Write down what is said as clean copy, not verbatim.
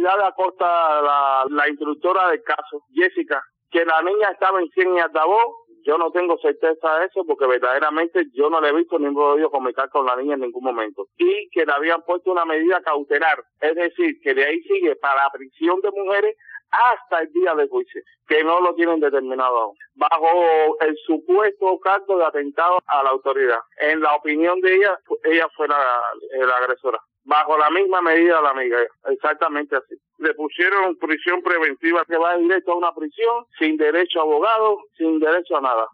ya le acosta la instructora del caso, Jessica, que la niña estaba en 100 y altavoz. Yo no tengo certeza de eso porque verdaderamente yo no le he visto ni he podido comunicar con la niña en ningún momento. Y que le habían puesto una medida cautelar, es decir, que de ahí sigue para la prisión de mujeres hasta el día del juicio, que no lo tienen determinado aún, bajo el supuesto cargo de atentado a la autoridad. En la opinión de ella fue la agresora. Bajo la misma medida la amiga, exactamente así. Le pusieron prisión preventiva que va directo a una prisión, sin derecho a abogado, sin derecho a nada.